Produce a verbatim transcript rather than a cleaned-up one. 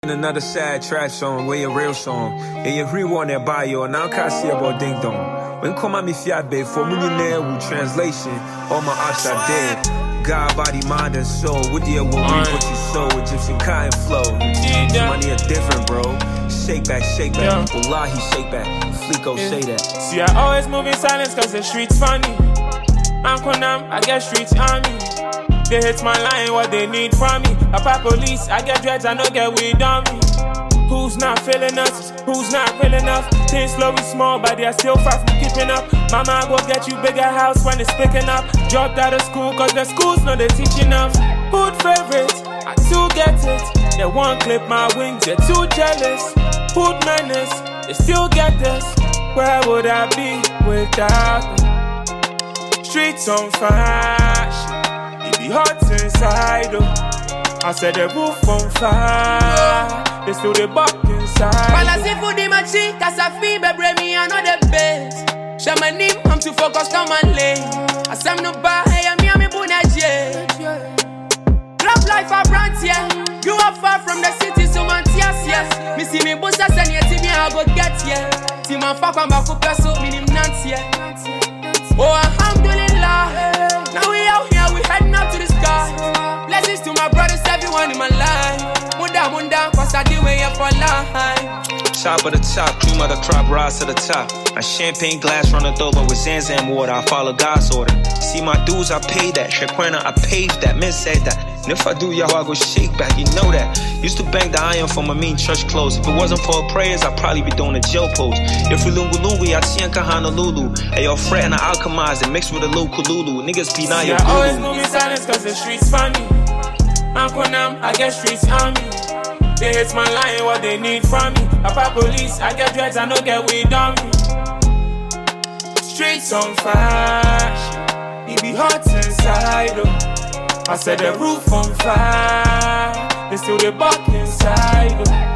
Another sad trash song, where your real song. Yeah, you rewarn that bio, now can't see about ding dong. When come at me fiabe, for millionaire with translation, all my ops are dead. God, body, mind, and soul. With the will reap what you sow, Egyptian cotton flow. Yeah. Money are different, bro. Shake back, shake back. Yeah. Wallahi, shake back. Fleeko, yeah. Say that. See, I always move in silence cause the streets funny. I'm Konam, I get streets army. They hit my line, what they need from me. I pop police, I get dreads, I don't get weed on me. Who's not feeling us? Who's not real enough? Things slow and small, but they are still far from keeping up. Mama, I go get you bigger house when it's picking up. Dropped out of school, cause the schools know they teaching us. Hood favorites, I too get it. They won't clip my wings, they're too jealous. Hood menace, they still get this. Where would I be without them? Streets on fire. It be hot inside, oh. I said the roof on fire. They still the buck inside. While I say for the machi, cause I feel baby me I know the best. Share my name, I'm too focused on my lane. I say no buy, I me and me bunaje. Love life a brand, yeah. Grew up far from the city, so man tears, yeah. Me see me bossa and yeah, see me I go get, yeah. See man fuck on back up, so me nim Nancy, yeah. Oh, alhamdulillah. Now we out here, we heading up to the sky. Blessings to my brothers, everyone in my life. Munda, munda, cause I do way up for life. Top of the top, cream of the crop, rise to the top. A champagne glass runneth over with Zanzam water. I follow God's order. See my dues, I pay that. Shaquana, I paved that. Men said that. And if I do, y'all, I go shake back. You know that. Used to bang the iron for my mean church clothes. If it wasn't for prayers, I'd probably be doing a jail pose. If we lungu lungu, I'd see Honolulu. Hey, yo, fret and I alchemize and mix with a little kululu. Niggas be not your I always move in silence cause the streets funny. I'm Konam, I get streets on me. They hit my line, what they need from me. I pop police, I get dreads, I don't get weed on me. Streets on fire. It be hot inside, oh. I said the roof on fire. They still the buck inside, oh.